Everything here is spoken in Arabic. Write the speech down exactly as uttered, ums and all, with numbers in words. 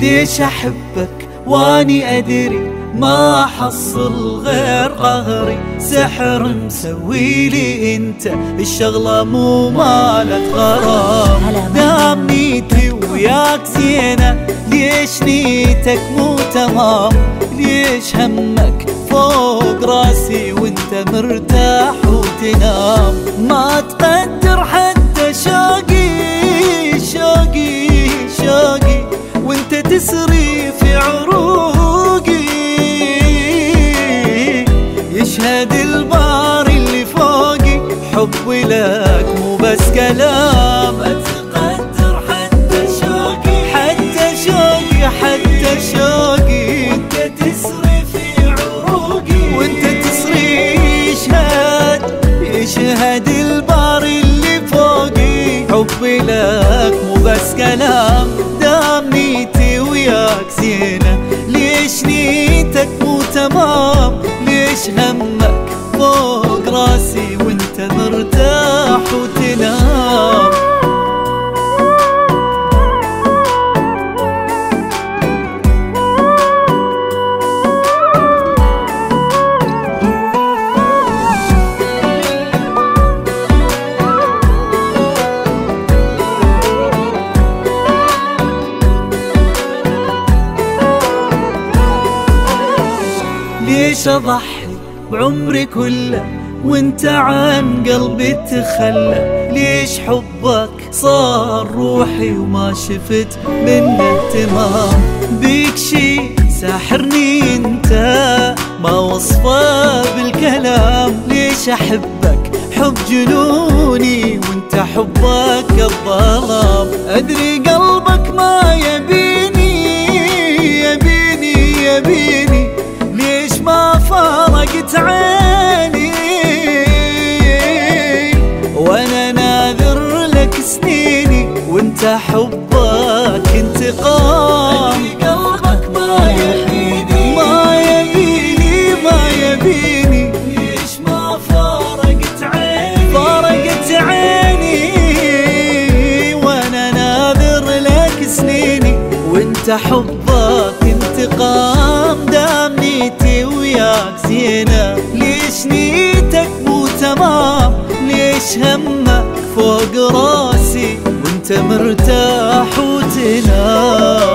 ليش أحبك واني أدري ما أحصل غير قهري؟ سحر مسويلي انت الشغلة مو مالت غرام. دام نيتي وياك زينة ليش نيتك مو تمام؟ ليش همك فوق راسي وانت مرتاح وتنام؟ ما تقدر حتى شوقي شوقي شوقي وانت تسري في عروقي. يشهد الباري اللي فوقي حبي لك مو بس كلام. ما تقدر حتى شوقي حتى شوقي حتى شوقي وانت تسري في عروقي وانت تسري. يشهد يشهد الباري اللي فوقي حبي لك مو بس كلام. دام نيتي وياك زينة ليش نيتك مو تمام؟ ليش همك فوق راسي وانت مرتاح وتنام؟ ليش أضحي بعمري كله وانت عن قلبي تخلى؟ ليش حبك صار روحي وما شفت منه اهتمام؟ بيك شي ساحرني انت ما وصفه بالكلام. ليش أحبك حب جنوني وانت حبك الظلام؟ أدري قلبك ما يبيني يبيني يبيني ليش ما فارقت عيني وانا ناذر لك سنيني وانت حبك انتقام. قلبك ما يحيني ما يبيني ما يبيني ليش ما فارقت عيني فارقت عيني وانا ناذر لك سنيني وانت حبك انتقام. دام نيتي وياك زينة ليش نيتك مو تمام؟ ليش همك فوق راسي وانت مرتاح وتنام؟